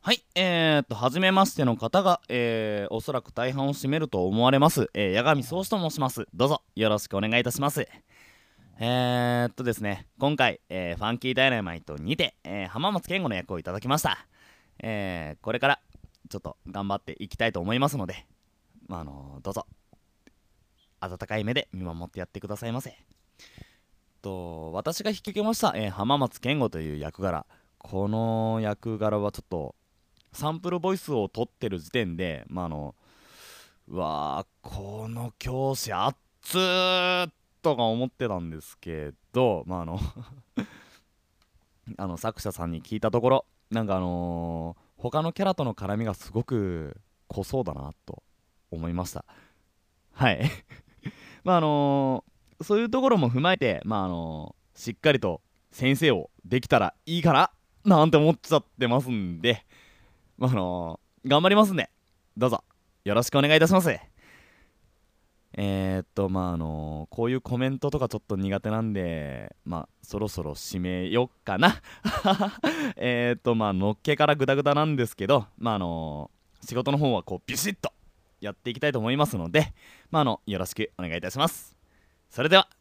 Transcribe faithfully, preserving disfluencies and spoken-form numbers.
はい、えー、っと、はじめましての方が、えー、おそらく大半を占めると思われます、えー、八神宗志と申します。どうぞよろしくお願いいたします。えーっとですね、今回、えーファンキーダイナマイトにて、えー浜松健吾の役をいただきました。えー、これからちょっと頑張っていきたいと思いますので、まあ、あのーどうぞ温かい目で見守ってやってくださいませ。と私が引き受けました、えー浜松健吾という役柄、この役柄はちょっとサンプルボイスを取ってる時点で、まああのうわーこの教師あっつーとか思ってたんですけど、まああのあの作者さんに聞いたところ、なんかあのー他のキャラとの絡みがすごく濃そうだなと思いました。はいまああのーそういうところも踏まえて、まああのーしっかりと先生をできたらいいかななんて思っちゃってますんで、まああのー頑張りますんで、どうぞよろしくお願いいたします。えー、っとまああのこういうコメントとかちょっと苦手なんで、まあそろそろ締めよっかなえーっとまあのっけからグダグダなんですけど、まああの仕事の方はこうビシッとやっていきたいと思いますので、まああのよろしくお願いいたします。それでは